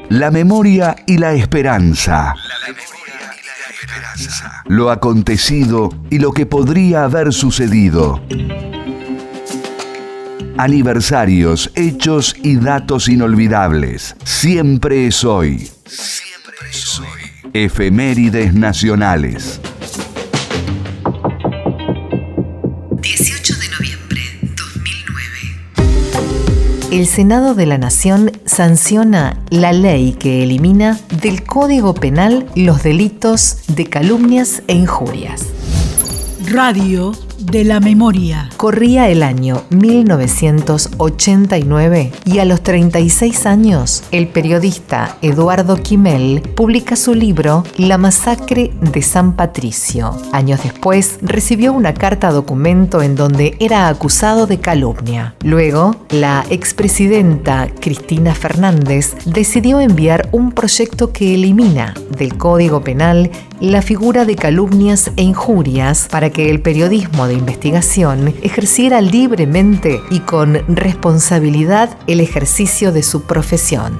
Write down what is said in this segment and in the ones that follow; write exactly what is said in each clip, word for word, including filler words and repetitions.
La memoria y la esperanza. Lo acontecido y lo que podría haber sucedido. Aniversarios, hechos y datos inolvidables. Siempre es hoy. Siempre es hoy. Efemérides nacionales. dieciocho de noviembre de dos mil nueve. El Senado de la Nación sanciona la ley que elimina del Código Penal los delitos de calumnias e injurias. Radio de la Memoria. Corría el año mil novecientos ochenta y nueve y a los treinta y seis años, el periodista Eduardo Kimel publica su libro La masacre de San Patricio. Años después, recibió una carta documento en donde era acusado de calumnia. Luego, la expresidenta Cristina Fernández decidió enviar un proyecto que elimina del Código Penal la figura de calumnias e injurias para que el periodismo de investigación ejerciera libremente y con responsabilidad el ejercicio de su profesión.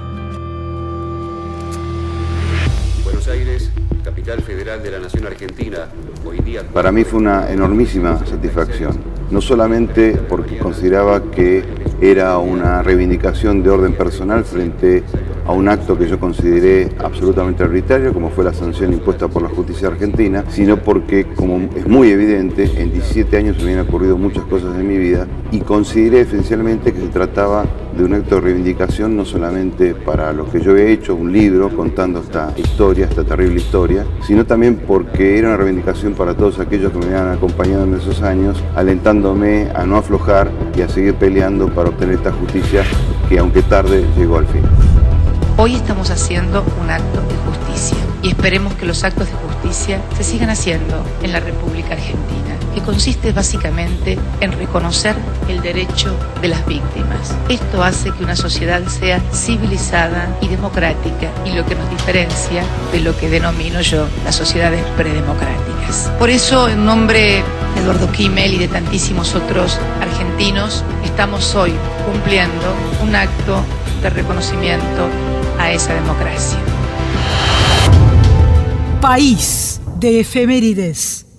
Buenos Aires, capital federal de la Nación Argentina, hoy día... Para mí fue una enormísima satisfacción, no solamente porque consideraba que era una reivindicación de orden personal frente a un acto que yo consideré absolutamente arbitrario, como fue la sanción impuesta por la justicia argentina, sino porque, como es muy evidente, en diecisiete años me habían ocurrido muchas cosas en mi vida y consideré esencialmente que se trataba de un acto de reivindicación no solamente para lo que yo he hecho, un libro contando esta historia, esta terrible historia, sino también porque era una reivindicación para todos aquellos que me habían acompañado en esos años, alentándome a no aflojar y a seguir peleando para obtener esta justicia que, aunque tarde, llegó al fin. Hoy estamos haciendo un acto de justicia y esperemos que los actos de justicia se sigan haciendo en la República Argentina, que consiste básicamente en reconocer el derecho de las víctimas. Esto hace que una sociedad sea civilizada y democrática y lo que nos diferencia de lo que denomino yo las sociedades predemocráticas. Por eso, en nombre de Eduardo Kimel y de tantísimos otros argentinos, estamos hoy cumpliendo un acto de reconocimiento a esa democracia. País de efemérides.